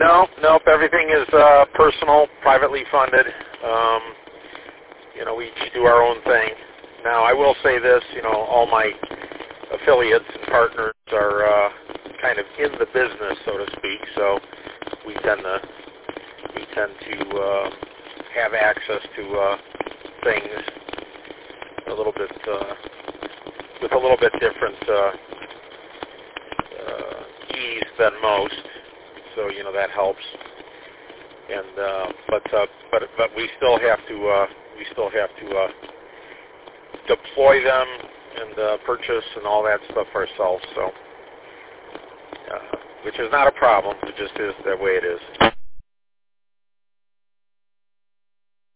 Nope. Everything is personal, privately funded. We each do our own thing. Now, I will say this. All my affiliates and partners are kind of in the business, so to speak. So we tend to have access to things a little bit with a little bit different ease than most. So that helps. And but we still have to deploy them and purchase and all that stuff ourselves. So which is not a problem. It just is the way it is.